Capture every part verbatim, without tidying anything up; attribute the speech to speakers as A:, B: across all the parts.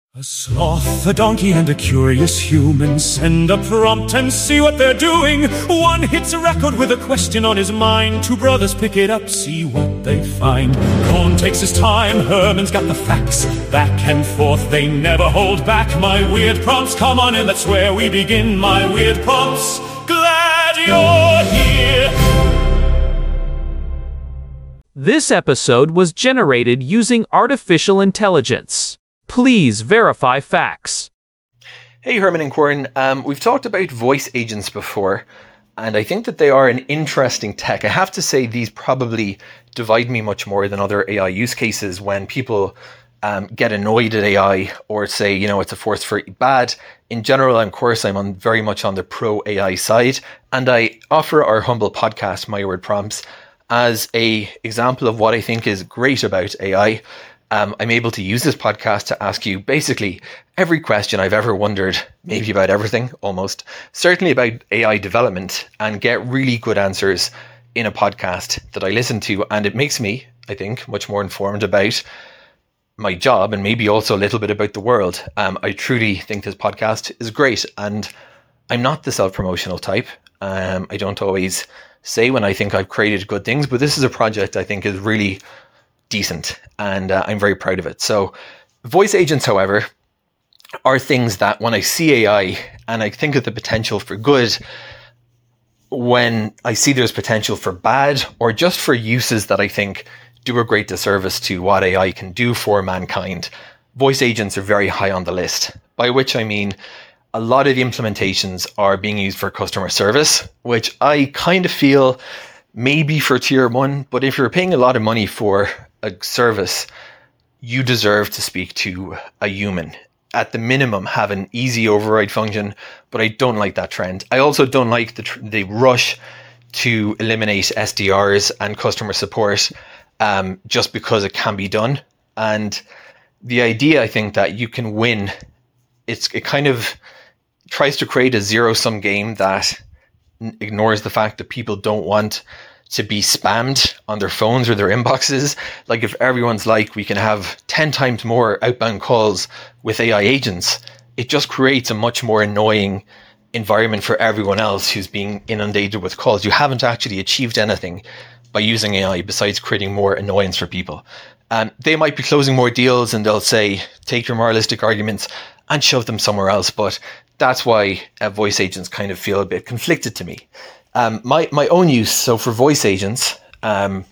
A: A sloth, a donkey, and a curious human send a prompt and see what they're doing. One hits a record with a question on his mind. Two brothers pick it up, see what they find. Cohn takes his time, Herman's got the facts. Back and forth, they never hold back. My weird prompts, come on in, that's where we begin. My weird prompts, glad you're here.
B: This episode was generated using artificial intelligence. Please verify facts.
C: Hey, Herman and Corin. Um, we've talked about voice agents before, and I think that they are an interesting tech. I have to say these probably divide me much more than other A I use cases when people um, get annoyed at A I or say, you know, it's a force for bad. In general, of course, I'm on very much on the pro A I side, and I offer our humble podcast, My Word Prompts, as a example of what I think is great about A I. Um, I'm able to use this podcast to ask you basically every question I've ever wondered, maybe about everything, almost, certainly about A I development, and get really good answers in a podcast that I listen to. And it makes me, I think, much more informed about my job and maybe also a little bit about the world. Um, I truly think this podcast is great, and I'm not the self-promotional type. Um, I don't always say when I think I've created good things, but this is a project I think is really decent, and uh, I'm very proud of it. So voice agents, however, are things that when I see A I and I think of the potential for good, when I see there's potential for bad, or just for uses that I think do a great disservice to what A I can do for mankind, voice agents are very high on the list. By which I mean a lot of the implementations are being used for customer service, which I kind of feel maybe for tier one, but if you're paying a lot of money for a service, you deserve to speak to a human. At the minimum, have an easy override function, but I don't like that trend. I also don't like the tr- the rush to eliminate S D Rs and customer support um, just because it can be done. And the idea, I think, that you can win, it's it kind of tries to create a zero-sum game that n- ignores the fact that people don't want to be spammed on their phones or their inboxes. Like if everyone's like, we can have ten times more outbound calls with A I agents, it just creates a much more annoying environment for everyone else who's being inundated with calls. You haven't actually achieved anything by using A I besides creating more annoyance for people. Um, they might be closing more deals and they'll say, take your moralistic arguments and shove them somewhere else. But that's why uh, voice agents kind of feel a bit conflicted to me. Um, my, my own use, so for voice agents, um,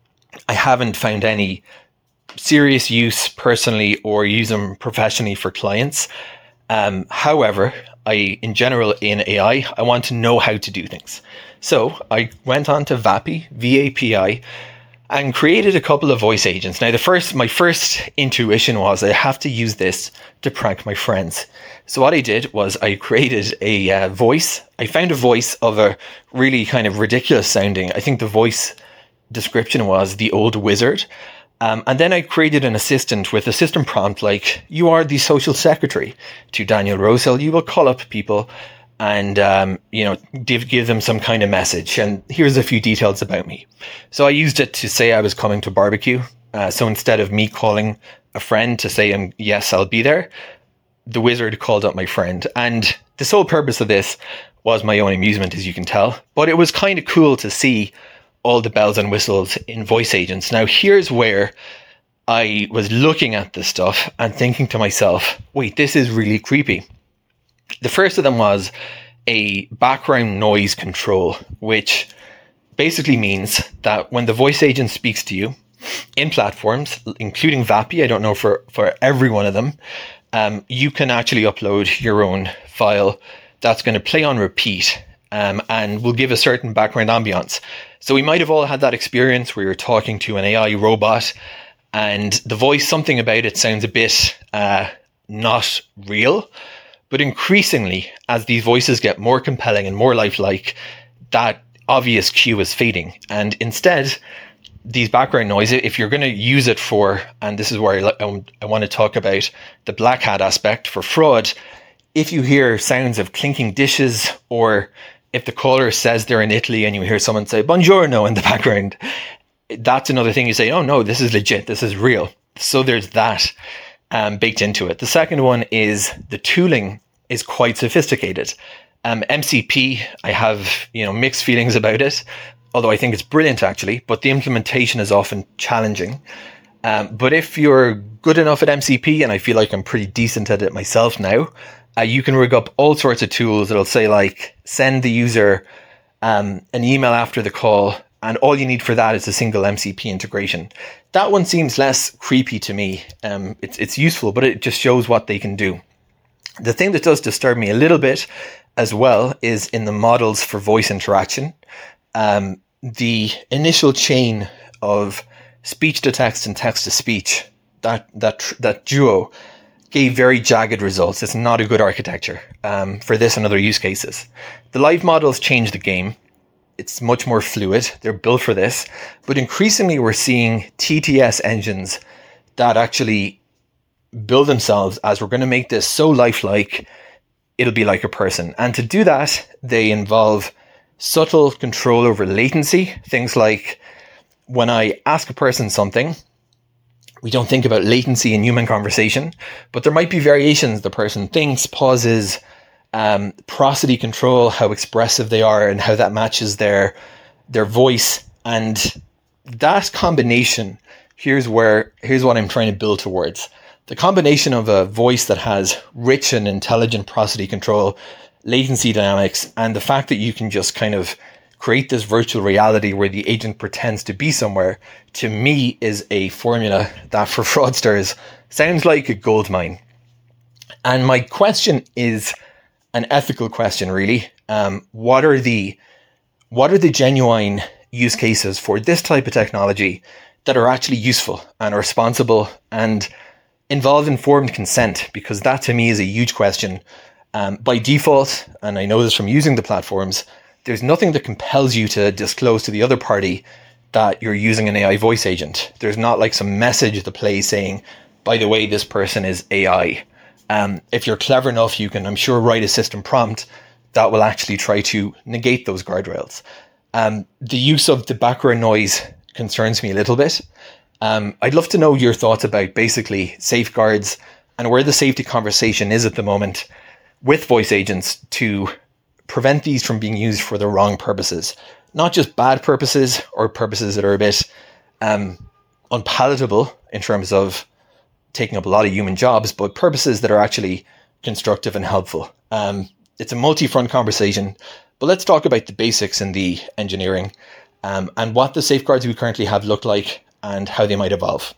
C: I haven't found any serious use personally or use them professionally for clients. Um, however, I, in general, in A I, I want to know how to do things. So I went on to Vapi, V A P I, and created a couple of voice agents. Now, the first, my first intuition was I have to use this to prank my friends. So what I did was I created a uh, voice. I found a voice of a really kind of ridiculous sounding. I think the voice description was the old wizard. Um, and then I created an assistant with a system prompt like, you are the social secretary to Daniel Rosell. You will call up people and, um, you know, give, give them some kind of message. And here's a few details about me. So I used it to say I was coming to barbecue. Uh, so instead of me calling a friend to say, um, yes, I'll be there, the wizard called up my friend. And the sole purpose of this was my own amusement, as you can tell. But it was kind of cool to see all the bells and whistles in voice agents. Now, here's where I was looking at this stuff and thinking to myself, wait, this is really creepy. The first of them was a background noise control, which basically means that when the voice agent speaks to you in platforms, including Vapi, I don't know for, for every one of them, Um, you can actually upload your own file that's going to play on repeat um, and will give a certain background ambience. So we might have all had that experience where you're talking to an A I robot and the voice, something about it sounds a bit uh, not real. But increasingly, as these voices get more compelling and more lifelike, that obvious cue is fading. And instead, these background noise, if you're going to use it for, and this is where I, I want to talk about the black hat aspect for fraud, if you hear sounds of clinking dishes, or if the caller says they're in Italy and you hear someone say buongiorno in the background, that's another thing you say, oh no, this is legit, this is real. So there's that. um, baked into it. The second one is the tooling is quite sophisticated. Um, M C P, I have you know mixed feelings about it, although I think it's brilliant actually, but the implementation is often challenging. Um, but if you're good enough at M C P, and I feel like I'm pretty decent at it myself now, uh, you can rig up all sorts of tools that'll say like, send the user um, an email after the call, and all you need for that is a single M C P integration. That one seems less creepy to me. Um, it's, it's useful, but it just shows what they can do. The thing that does disturb me a little bit as well is in the models for voice interaction. Um, the initial chain of speech to text and text to speech, that that that duo gave very jagged results. It's not a good architecture um, for this and other use cases. The live models change the game. It's much more fluid. They're built for this. But increasingly, we're seeing T T S engines that actually build themselves as we're going to make this so lifelike, it'll be like a person. And to do that, they involve subtle control over latency. Things like when I ask a person something, we don't think about latency in human conversation, but there might be variations. The person thinks, pauses, um, prosody control, how expressive they are and how that matches their, their voice. And that combination, here's where, here's what I'm trying to build towards. The combination of a voice that has rich and intelligent prosody control, latency dynamics, and the fact that you can just kind of create this virtual reality where the agent pretends to be somewhere, to me is a formula that for fraudsters sounds like a goldmine. And my question is an ethical question, really. Um, what are the what are the genuine use cases for this type of technology that are actually useful and responsible and involve informed consent? Because that to me is a huge question. Um, by default, and I know this from using the platforms, there's nothing that compels you to disclose to the other party that you're using an A I voice agent. There's not like some message that plays saying, by the way, this person is A I. Um, if you're clever enough, you can, I'm sure, write a system prompt that will actually try to negate those guardrails. Um, the use of the background noise concerns me a little bit. Um, I'd love to know your thoughts about basically safeguards and where the safety conversation is at the moment with voice agents to prevent these from being used for the wrong purposes. Not just bad purposes or purposes that are a bit um, unpalatable in terms of taking up a lot of human jobs, but purposes that are actually constructive and helpful. Um, it's a multi-front conversation, but let's talk about the basics in the engineering um, and what the safeguards we currently have look like and how they might evolve.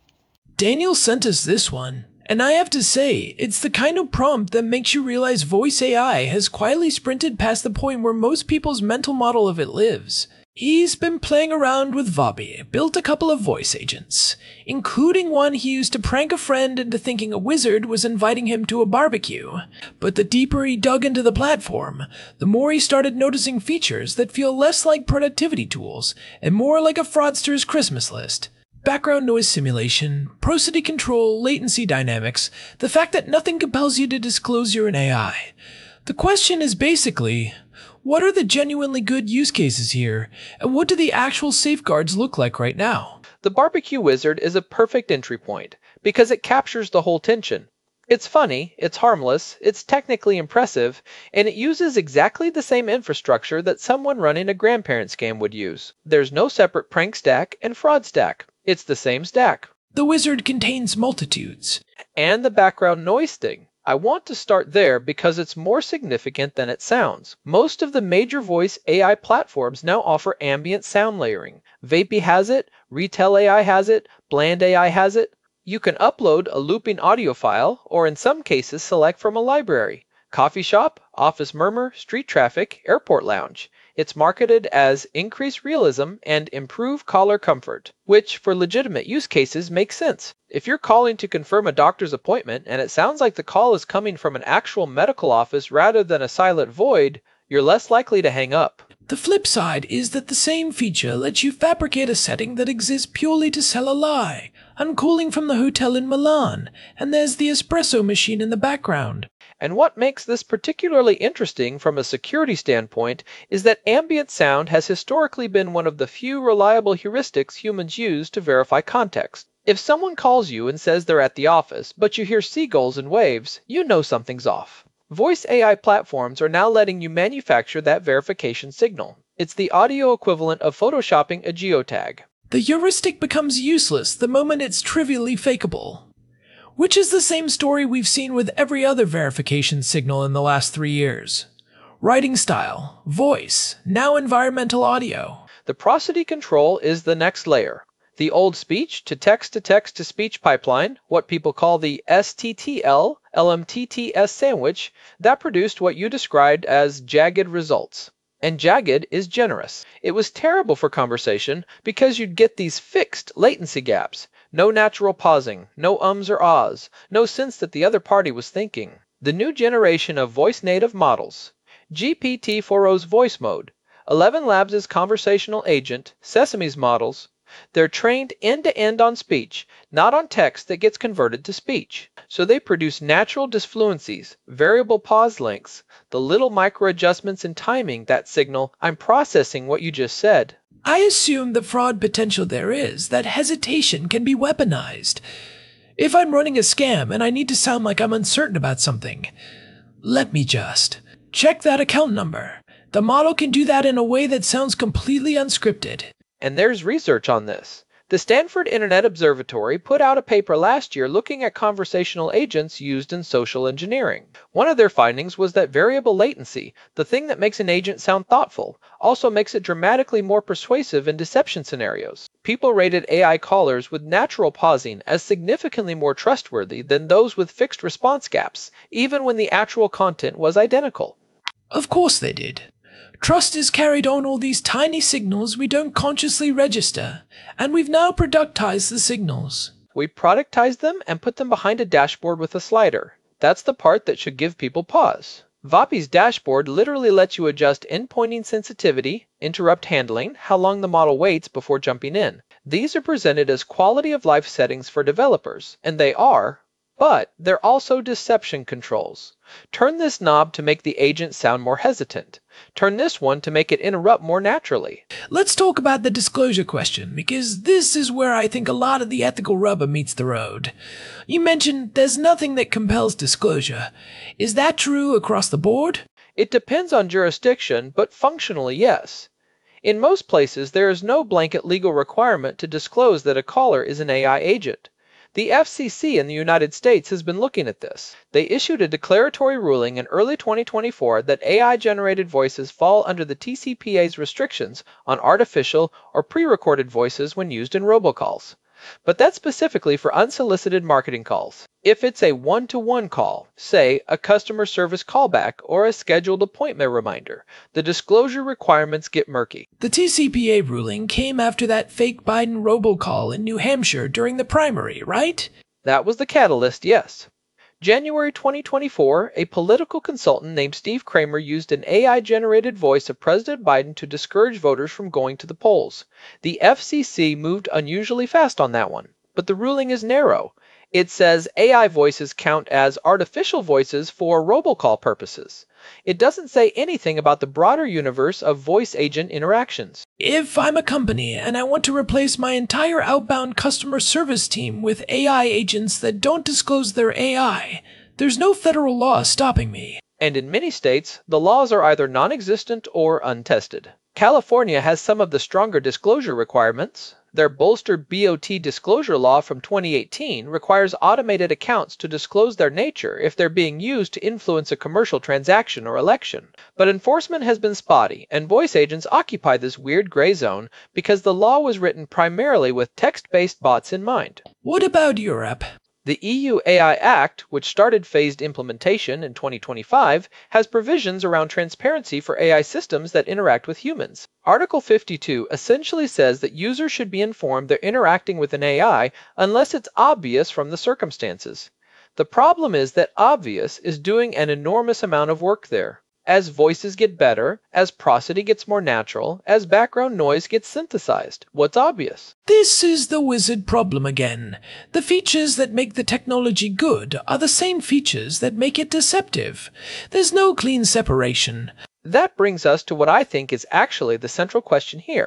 D: Daniel sent us this one, and I have to say, it's the kind of prompt that makes you realize voice A I has quietly sprinted past the point where most people's mental model of it lives. He's been playing around with Vabi, built a couple of voice agents, including one he used to prank a friend into thinking a wizard was inviting him to a barbecue. But the deeper he dug into the platform, the more he started noticing features that feel less like productivity tools and more like a fraudster's Christmas list. Background noise simulation, prosody control, latency dynamics, the fact that nothing compels you to disclose you're an A I. The question is basically, what are the genuinely good use cases here, and what do the actual safeguards look like right now?
E: The Barbecue Wizard is a perfect entry point, because it captures the whole tension. It's funny, it's harmless, it's technically impressive, and it uses exactly the same infrastructure that someone running a grandparent scam would use. There's no separate prank stack and fraud stack. It's the same stack.
D: The wizard contains multitudes.
E: And the background noise thing. I want to start there because it's more significant than it sounds. Most of the major voice A I platforms now offer ambient sound layering. Vapey has it, Retail A I has it, Bland A I has it. You can upload a looping audio file, or in some cases select from a library. Coffee shop, office murmur, street traffic, airport lounge. It's marketed as increased realism and improve caller comfort, which for legitimate use cases makes sense. If you're calling to confirm a doctor's appointment and it sounds like the call is coming from an actual medical office rather than a silent void, you're less likely to hang up.
D: The flip side is that the same feature lets you fabricate a setting that exists purely to sell a lie. I'm calling from the hotel in Milan, and there's the espresso machine in the background.
E: And what makes this particularly interesting from a security standpoint is that ambient sound has historically been one of the few reliable heuristics humans use to verify context. If someone calls you and says they're at the office, but you hear seagulls and waves, you know something's off. Voice A I platforms are now letting you manufacture that verification signal. It's the audio equivalent of photoshopping a geotag.
D: The heuristic becomes useless the moment it's trivially fakeable. Which is the same story we've seen with every other verification signal in the last three years. Writing style, voice, now environmental audio.
E: The prosody control is the next layer. The old speech-to-text-to-text-to-speech pipeline, what people call the S T T L L M T T S sandwich, that produced what you described as jagged results. And jagged is generous. It was terrible for conversation because you'd get these fixed latency gaps. No natural pausing, no ums or ahs, no sense that the other party was thinking. The new generation of voice-native models, G P T four o's voice mode, Eleven Labs' conversational agent, Sesame's models, they're trained end-to-end on speech, not on text that gets converted to speech. So they produce natural disfluencies, variable pause lengths, the little micro-adjustments in timing that signal, I'm processing what you just said.
D: I assume the fraud potential there is that hesitation can be weaponized. If I'm running a scam and I need to sound like I'm uncertain about something, let me just check that account number. The model can do that in a way that sounds completely unscripted.
E: And there's research on this. The Stanford Internet Observatory put out a paper last year looking at conversational agents used in social engineering. One of their findings was that variable latency, the thing that makes an agent sound thoughtful, also makes it dramatically more persuasive in deception scenarios. People rated A I callers with natural pausing as significantly more trustworthy than those with fixed response gaps, even when the actual content was identical.
D: Of course they did. Trust is carried on all these tiny signals we don't consciously register, and we've now productized the signals.
E: We productize them and put them behind a dashboard with a slider. That's the part that should give people pause. Vapi's dashboard literally lets you adjust endpointing sensitivity, interrupt handling, how long the model waits before jumping in. These are presented as quality of life settings for developers, and they are, but they're also deception controls. Turn this knob to make the agent sound more hesitant. Turn this one to make it interrupt more naturally.
D: Let's talk about the disclosure question, because this is where I think a lot of the ethical rubber meets the road. You mentioned there's nothing that compels disclosure. Is that true across the board?
E: It depends on jurisdiction, but functionally yes. In most places, there is no blanket legal requirement to disclose that a caller is an A I agent. The F C C in the United States has been looking at this. They issued a declaratory ruling in early twenty twenty-four that A I-generated voices fall under the T C P A's restrictions on artificial or pre-recorded voices when used in robocalls. But that's specifically for unsolicited marketing calls. If it's a one-to-one call, say a customer service callback or a scheduled appointment reminder, the disclosure requirements get murky.
D: The T C P A ruling came after that fake Biden robocall in New Hampshire during the primary, right?
E: That was the catalyst, yes. January twenty twenty-four, a political consultant named Steve Kramer used an A I-generated voice of President Biden to discourage voters from going to the polls. The F C C moved unusually fast on that one, but the ruling is narrow. It says A I voices count as artificial voices for robocall purposes. It doesn't say anything about the broader universe of voice agent interactions.
D: If I'm a company and I want to replace my entire outbound customer service team with A I agents that don't disclose their A I, there's no federal law stopping me.
E: And in many states, the laws are either non-existent or untested. California has some of the stronger disclosure requirements. Their bolstered B O T disclosure law from twenty eighteen requires automated accounts to disclose their nature if they're being used to influence a commercial transaction or election. But enforcement has been spotty, and voice agents occupy this weird gray zone because the law was written primarily with text-based bots in mind.
D: What about Europe?
E: The E U A I Act, which started phased implementation in twenty twenty-five, has provisions around transparency for A I systems that interact with humans. Article fifty-two essentially says that users should be informed they're interacting with an A I unless it's obvious from the circumstances. The problem is that obvious is doing an enormous amount of work there. As voices get better, as prosody gets more natural, as background noise gets synthesized, what's obvious?
D: This is the wizard problem again. The features that make the technology good are the same features that make it deceptive. There's no clean separation.
E: That brings us to what I think is actually the central question here.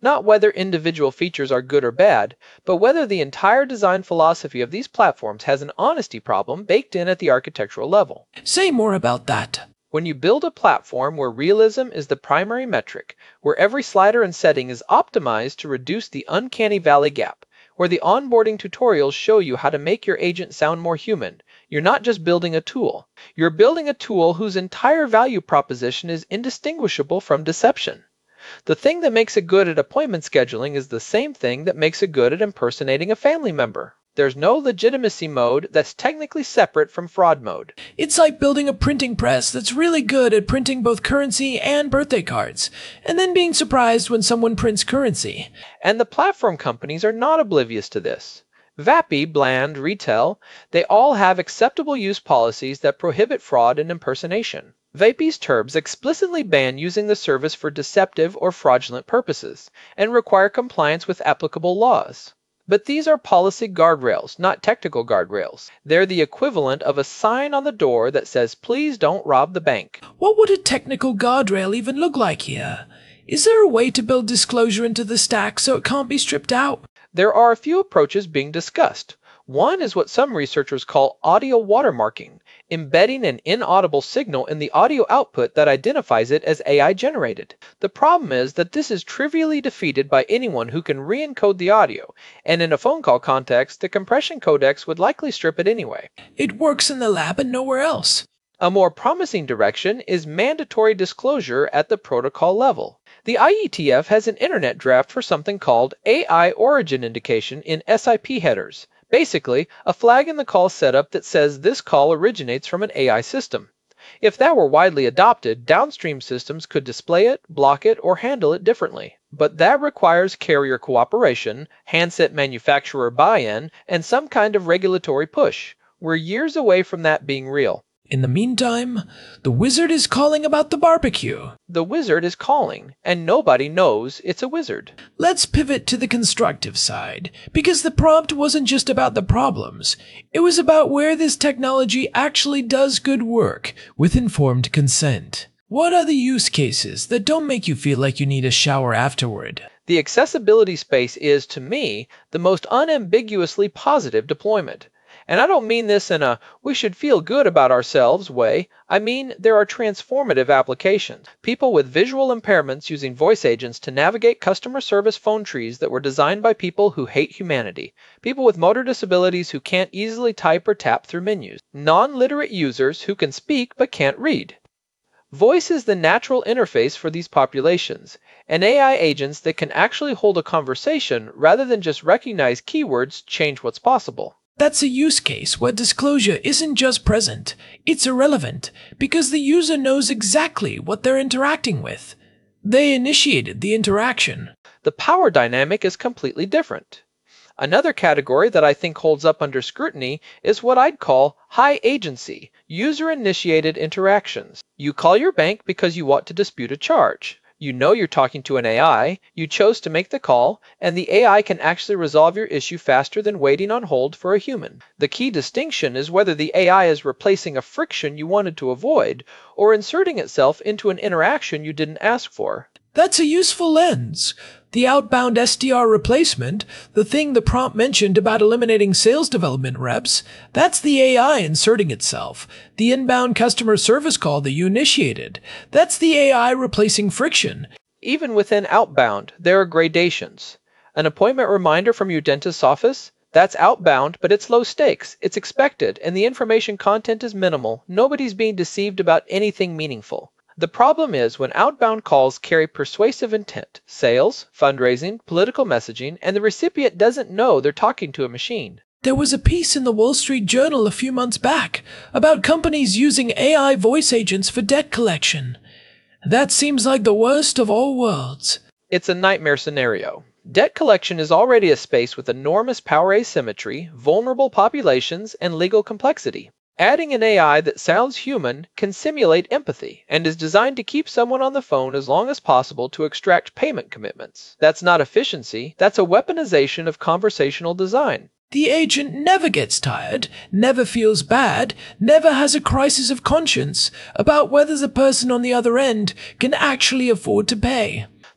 E: not whether individual features are good or bad, but whether the entire design philosophy of these platforms has an honesty problem baked in at the architectural level.
D: Say more about that.
E: When you build a platform where realism is the primary metric, where every slider and setting is optimized to reduce the uncanny valley gap, where the onboarding tutorials show you how to make your agent sound more human, you're not just building a tool. You're building a tool whose entire value proposition is indistinguishable from deception. The thing that makes it good at appointment scheduling is the same thing that makes it good at impersonating a family member. There's no legitimacy mode that's technically separate from fraud mode.
D: It's like building a printing press that's really good at printing both currency and birthday cards, and then being surprised when someone prints currency.
E: And the platform companies are not oblivious to this. Vapi, Bland, Retail, they all have acceptable use policies that prohibit fraud and impersonation. Vapi's terms explicitly ban using the service for deceptive or fraudulent purposes, and require compliance with applicable laws. But these are policy guardrails, not technical guardrails. They're the equivalent of a sign on the door that says, "Please don't rob the bank."
D: What would a technical guardrail even look like here? Is there a way to build disclosure into the stack so it can't be stripped out?
E: There are a few approaches being discussed. One is what some researchers call audio watermarking, embedding an inaudible signal in the audio output that identifies it as A I generated. The problem is that this is trivially defeated by anyone who can re-encode the audio, and in a phone call context, the compression codecs would likely strip it anyway.
D: It works in the lab and nowhere else.
E: A more promising direction is mandatory disclosure at the protocol level. The I E T F has an internet draft for something called A I origin indication in S I P headers. Basically, a flag in the call setup that says this call originates from an A I system. If that were widely adopted, downstream systems could display it, block it, or handle it differently. But that requires carrier cooperation, handset manufacturer buy-in, and some kind of regulatory push. We're years away from that being real.
D: In the meantime, the wizard is calling about the barbecue.
E: The wizard is calling, and nobody knows it's a wizard.
D: Let's pivot to the constructive side, because the prompt wasn't just about the problems. It was about where this technology actually does good work, with informed consent. What are the use cases that don't make you feel like you need a shower afterward?
E: The accessibility space is, to me, the most unambiguously positive deployment. And I don't mean this in a we should feel good about ourselves way. I mean there are transformative applications. People with visual impairments using voice agents to navigate customer service phone trees that were designed by people who hate humanity. People with motor disabilities who can't easily type or tap through menus. Non-literate users who can speak but can't read. Voice is the natural interface for these populations, and A I agents that can actually hold a conversation rather than just recognize keywords change what's possible.
D: That's a use case where disclosure isn't just present, it's irrelevant, because the user knows exactly what they're interacting with. They initiated the interaction.
E: The power dynamic is completely different. Another category that I think holds up under scrutiny is what I'd call high agency, user-initiated interactions. You call your bank because you want to dispute a charge. You know you're talking to an A I, you chose to make the call, and the A I can actually resolve your issue faster than waiting on hold for a human. The key distinction is whether the A I is replacing a friction you wanted to avoid, or inserting itself into an interaction you didn't ask for.
D: That's a useful lens. The outbound S D R replacement, the thing the prompt mentioned about eliminating sales development reps, that's the A I inserting itself. The inbound customer service call that you initiated, that's the A I replacing friction.
E: Even within outbound, there are gradations. An appointment reminder from your dentist's office? That's outbound, but it's low stakes, it's expected, and the information content is minimal. Nobody's being deceived about anything meaningful. The problem is when outbound calls carry persuasive intent, sales, fundraising, political messaging, and the recipient doesn't know they're talking to a machine.
D: There was a piece in the Wall Street Journal a few months back about companies using A I voice agents for debt collection. That seems like the worst of all worlds.
E: It's a nightmare scenario. Debt collection is already a space with enormous power asymmetry, vulnerable populations, and legal complexity. Adding an A I that sounds human can simulate empathy and is designed to keep someone on the phone as long as possible to extract payment commitments. That's not efficiency, that's a weaponization of conversational design.
D: The agent never gets tired, never feels bad, never has a crisis of conscience about whether the person on the other end can actually afford to pay.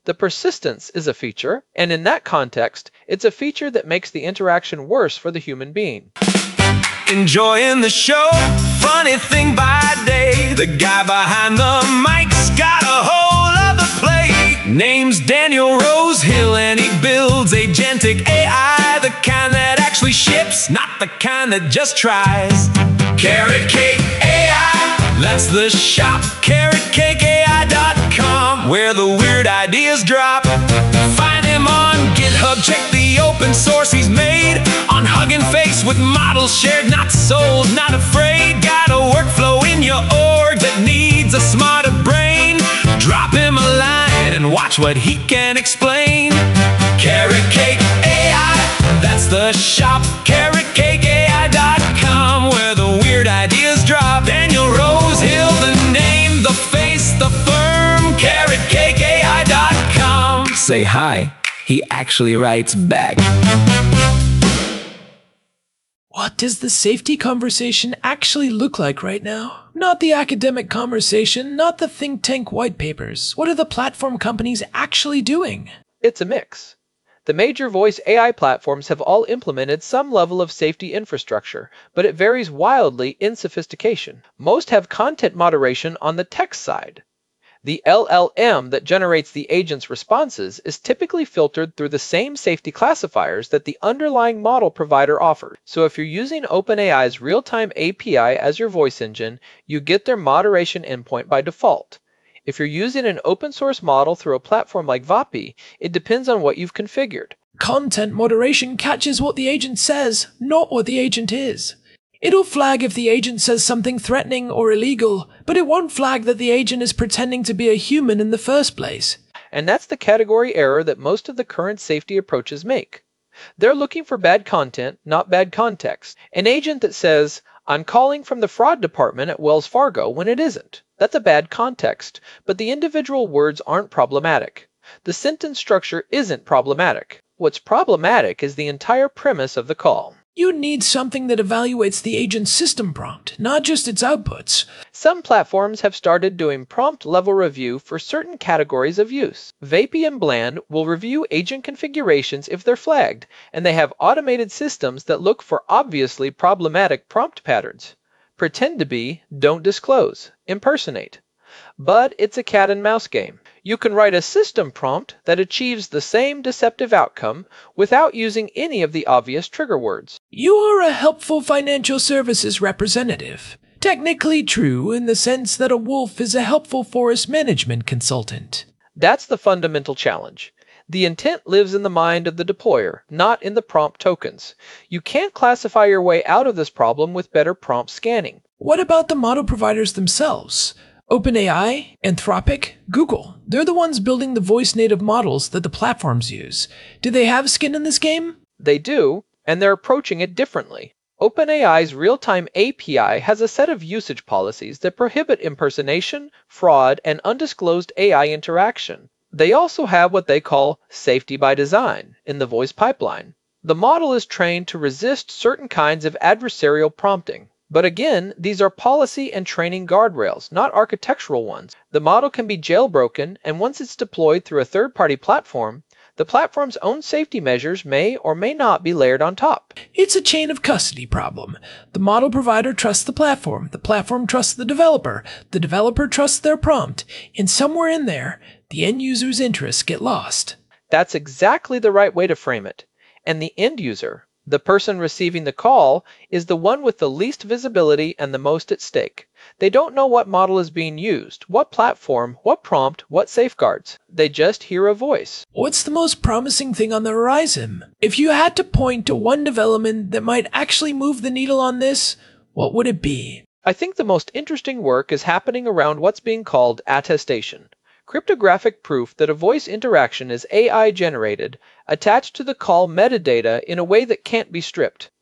E: The persistence is a feature, and in that context, it's a feature that makes the interaction worse for the human being.
A: Enjoying the show, funny thing by day, the guy behind the mic's got a whole other play. Name's Daniel Rosehill and he builds agentic A I, the kind that actually ships, not the kind that just tries. Carrot Cake A I, that's the shop. carrot cake A I dot com, where the weird ideas drop. Find him on GitHub, check the open source he's made. On Hugging Face with models shared, not sold, not afraid. Got a workflow in your org that needs a smarter brain. Drop him a line and watch what he can explain. Carrot Cake A I, that's the shop. carrot cake A I dot com, where the weird ideas drop. Daniel Rosehill, the name, the face, the firm. carrot cake A I dot com. Say hi, he actually writes back.
D: What does the safety conversation actually look like right now? Not the academic conversation, not the think tank white papers. What are the platform companies actually doing?
E: It's a mix. The major voice A I platforms have all implemented some level of safety infrastructure, but it varies wildly in sophistication. Most have content moderation on the text side. The L L M that generates the agent's responses is typically filtered through the same safety classifiers that the underlying model provider offers. So if you're using OpenAI's real-time A P I as your voice engine, you get their moderation endpoint by default. If you're using an open source model through a platform like Vapi, it depends on what you've configured.
D: Content moderation catches what the agent says, not what the agent is. It'll flag if the agent says something threatening or illegal, but it won't flag that the agent is pretending to be a human in the first place.
E: And that's the category error that most of the current safety approaches make. They're looking for bad content, not bad context. An agent that says, "I'm calling from the fraud department at Wells Fargo," when it isn't. That's a bad context, but the individual words aren't problematic. The sentence structure isn't problematic. What's problematic is the entire premise of the call.
D: You need something that evaluates the agent's system prompt, not just its outputs.
E: Some platforms have started doing prompt level review for certain categories of use. Vapi and Bland will review agent configurations if they're flagged, and they have automated systems that look for obviously problematic prompt patterns. Pretend to be, don't disclose, impersonate. But it's a cat and mouse game. You can write a system prompt that achieves the same deceptive outcome without using any of the obvious trigger words.
D: You're a helpful financial services representative. Technically true in the sense that a wolf is a helpful forest management consultant.
E: That's the fundamental challenge. The intent lives in the mind of the deployer, not in the prompt tokens. You can't classify your way out of this problem with better prompt scanning.
D: What about the model providers themselves? OpenAI, Anthropic, Google. They're the ones building the voice-native models that the platforms use. Do they have skin in this game?
E: They do, and they're approaching it differently. OpenAI's real-time A P I has a set of usage policies that prohibit impersonation, fraud, and undisclosed A I interaction. They also have what they call safety by design in the voice pipeline. The model is trained to resist certain kinds of adversarial prompting. But again, these are policy and training guardrails, not architectural ones. The model can be jailbroken, and once it's deployed through a third-party platform, the platform's own safety measures may or may not be layered on top.
D: It's a chain of custody problem. The model provider trusts the platform, the platform trusts the developer, the developer trusts their prompt, and somewhere in there, the end user's interests get lost.
E: That's exactly the right way to frame it. And the end user, the person receiving the call, is the one with the least visibility and the most at stake. They don't know what model is being used, what platform, what prompt, what safeguards. They just hear a voice.
D: What's the most promising thing on the horizon? If you had to point to one development that might actually move the needle on this, what would it be?
E: I think the most interesting work is happening around what's being called attestation. Cryptographic proof that a voice interaction is A I generated, attached to the call metadata in a way that can't be stripped.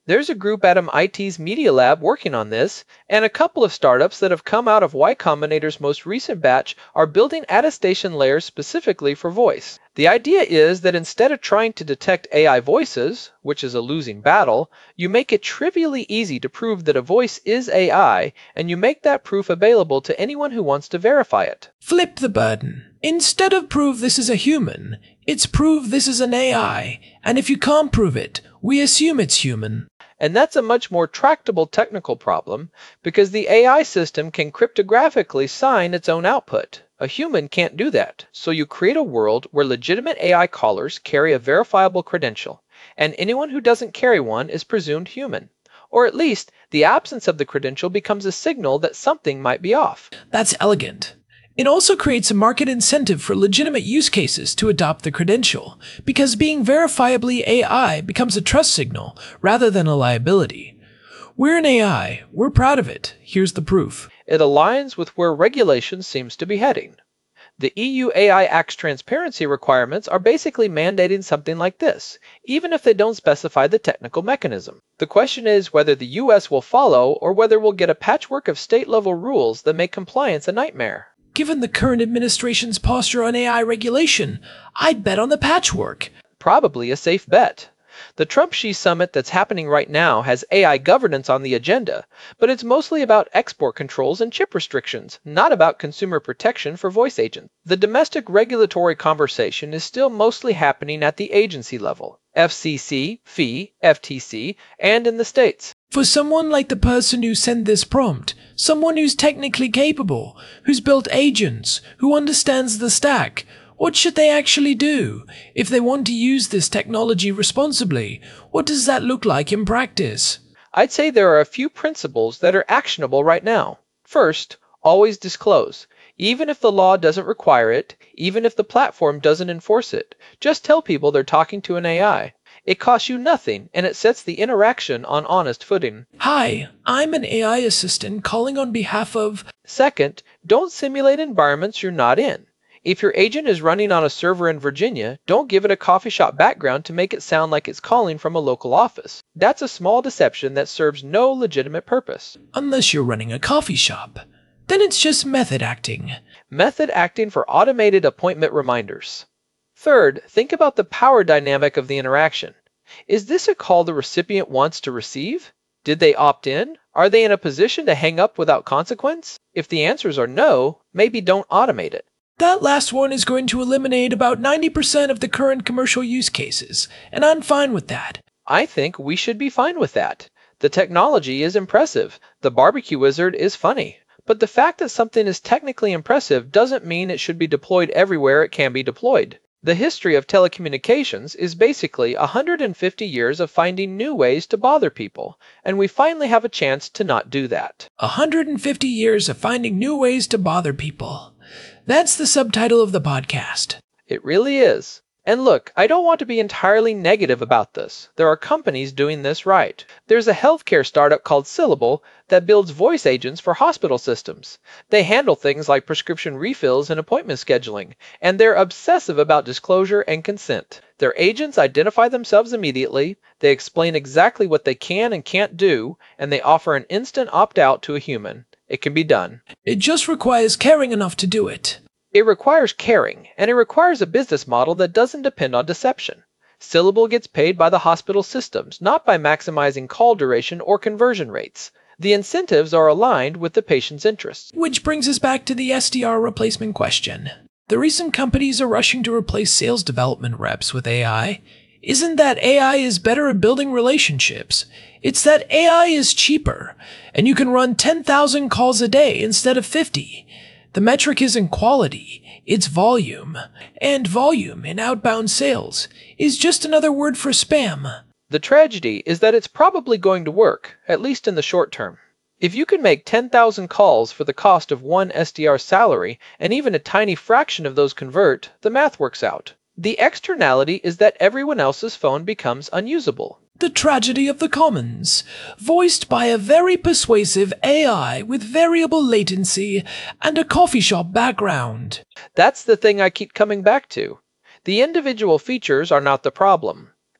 E: There's a group at M I T's Media Lab working on this, and a couple of startups that have come out of Y Combinator's most recent batch are building attestation layers specifically for voice. The idea is that instead of trying to detect A I voices, which is a losing battle, you make it trivially easy to prove that a voice is A I, and you make that proof available to anyone who wants to verify it.
D: Flip the burden. Instead of prove this is a human, it's prove this is an A I, and if you can't prove it, we assume it's human.
E: And that's a much more tractable technical problem, because the A I system can cryptographically sign its own output. A human can't do that, so you create a world where legitimate A I callers carry a verifiable credential, and anyone who doesn't carry one is presumed human. Or at least, the absence of the credential becomes a signal that something might be off.
D: That's elegant. It also creates a market incentive for legitimate use cases to adopt the credential, because being verifiably A I becomes a trust signal rather than a liability. We're an A I. We're proud of it. Here's the proof.
E: It aligns with where regulation seems to be heading. The E U A I Act's transparency requirements are basically mandating something like this, even if they don't specify the technical mechanism. The question is whether the U S will follow or whether we'll get a patchwork of state-level rules that make compliance a nightmare.
D: Given the current administration's posture on A I regulation, I'd bet on the patchwork.
E: Probably a safe bet. The Trump-Xi summit that's happening right now has A I governance on the agenda, but it's mostly about export controls and chip restrictions, not about consumer protection for voice agents. The domestic regulatory conversation is still mostly happening at the agency level, F C C, F I E, F T C, and in the states.
D: For someone like the person who sent this prompt, someone who's technically capable, who's built agents, who understands the stack, what should they actually do? If they want to use this technology responsibly, what does that look like in practice?
E: I'd say there are a few principles that are actionable right now. First, always disclose. Even if the law doesn't require it, even if the platform doesn't enforce it, just tell people they're talking to an A I. It costs you nothing, and it sets the interaction on honest footing.
D: Hi, I'm an A I assistant calling on behalf of...
E: Second, don't simulate environments you're not in. If your agent is running on a server in Virginia, don't give it a coffee shop background to make it sound like it's calling from a local office. That's a small deception that serves no legitimate purpose.
D: Unless you're running a coffee shop. Then it's just method acting.
E: Method acting for automated appointment reminders. Third, think about the power dynamic of the interaction. Is this a call the recipient wants to receive? Did they opt in? Are they in a position to hang up without consequence? If the answers are no, maybe don't automate it.
D: That last one is going to eliminate about ninety percent of the current commercial use cases, and I'm fine with that.
E: I think we should be fine with that. The technology is impressive. The barbecue wizard is funny. But the fact that something is technically impressive doesn't mean it should be deployed everywhere it can be deployed. The history of telecommunications is basically one hundred fifty years of finding new ways to bother people, and we finally have a chance to not do that.
D: one hundred fifty years of finding new ways to bother people. That's the subtitle of the podcast.
E: It really is. And look, I don't want to be entirely negative about this. There are companies doing this right. There's a healthcare startup called Syllable that builds voice agents for hospital systems. They handle things like prescription refills and appointment scheduling, and they're obsessive about disclosure and consent. Their agents identify themselves immediately, they explain exactly what they can and can't do, and they offer an instant opt-out to a human. It can be done.
D: It just requires caring enough to do it.
E: It requires caring, and it requires a business model that doesn't depend on deception. Syllable gets paid by the hospital systems, not by maximizing call duration or conversion rates. The incentives are aligned with the patient's interests.
D: Which brings us back to the S D R replacement question. The reason companies are rushing to replace sales development reps with A I isn't that A I is better at building relationships. It's that A I is cheaper, and you can run ten thousand calls a day instead of fifty. The metric isn't quality, it's volume. And volume in outbound sales is just another word for spam.
E: The tragedy is that it's probably going to work, at least in the short term. If you can make ten thousand calls for the cost of one S D R salary, and even a tiny fraction of those convert, the math works out. The externality is that everyone else's phone becomes unusable.
D: The Tragedy of the Commons, voiced by a very persuasive A I with variable latency and a coffee shop background.
E: That's the thing I keep coming back to. The individual features are not the problem.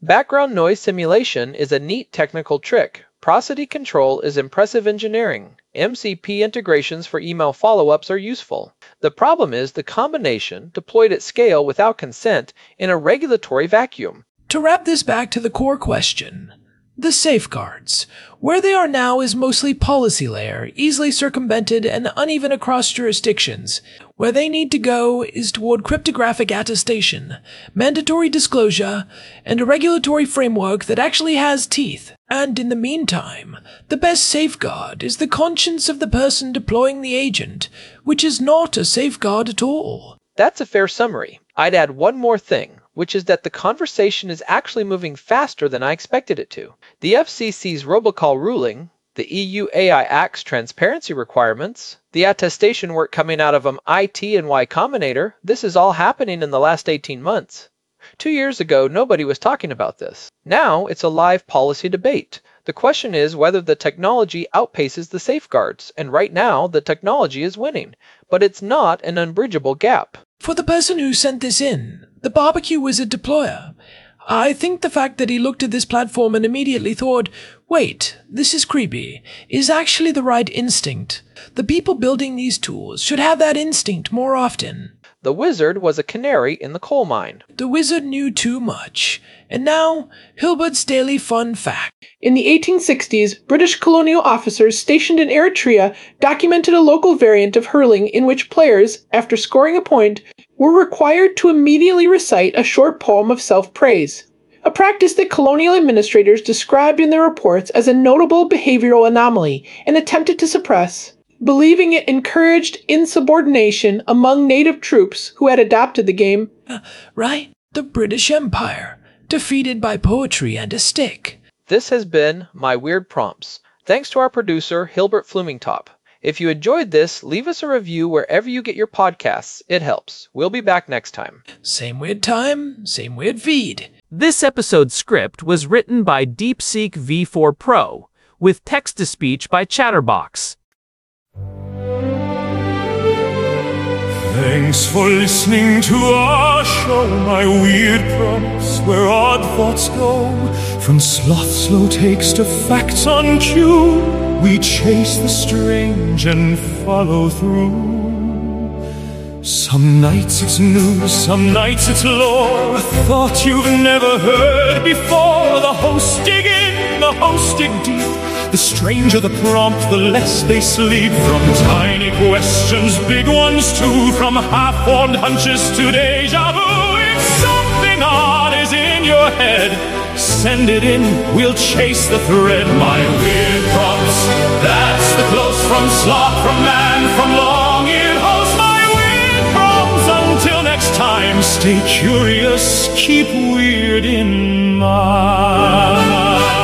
E: Background noise simulation is a neat technical trick. Prosody control is impressive engineering. M C P integrations for email follow-ups are useful. The problem is the combination, deployed at scale without consent, in a regulatory vacuum.
D: To wrap this back to the core question, the safeguards. Where they are now is mostly policy layer, easily circumvented and uneven across jurisdictions. Where they need to go is toward cryptographic attestation, mandatory disclosure, and a regulatory framework that actually has teeth. And in the meantime, the best safeguard is the conscience of the person deploying the agent, which is not a safeguard at all.
E: That's a fair summary. I'd add one more thing, which is that the conversation is actually moving faster than I expected it to. The F C C's robocall ruling, the E U A I Act's transparency requirements, the attestation work coming out of um, I T and Y Combinator, this is all happening in the last eighteen months. Two years ago, nobody was talking about this. Now, it's a live policy debate. The question is whether the technology outpaces the safeguards, and right now, the technology is winning. But it's not an unbridgeable gap.
D: For the person who sent this in, the barbecue wizard deployer, I think the fact that he looked at this platform and immediately thought, wait, this is creepy, is actually the right instinct. The people building these tools should have that instinct more often.
E: The wizard was a canary in the coal mine.
D: The wizard knew too much. And now, Hilbert's daily fun fact.
F: In the eighteen sixties, British colonial officers stationed in Eritrea documented a local variant of hurling in which players, after scoring a point, were required to immediately recite a short poem of self-praise, a practice that colonial administrators described in their reports as a notable behavioral anomaly and attempted to suppress, believing it encouraged insubordination among native troops who had adopted the game.
D: Uh, right? The British Empire, defeated by poetry and a stick.
E: This has been My Weird Prompts. Thanks to our producer, Hilbert Flumingtop. If you enjoyed this, leave us a review wherever you get your podcasts. It helps. We'll be back next time.
D: Same weird time, same weird feed.
B: This episode's script was written by DeepSeek V four Pro, with text-to-speech by Chatterbox.
A: Thanks for listening to our show, My Weird Prompts, where odd thoughts go. From sloth slow takes to facts on cue, we chase the strange and follow through. Some nights it's news, some nights it's lore, a thought you've never heard before. The hosts dig in, the hosts dig deep. The stranger the prompt, the less they sleep. From tiny questions, big ones too, from half-formed hunches to deja vu. If something odd is in your head, send it in, we'll chase the thread. My Weird Prompts, that's the close from sloth, from man, from long-eared host. My Weird Prompts, until next time, stay curious, keep weird in mind.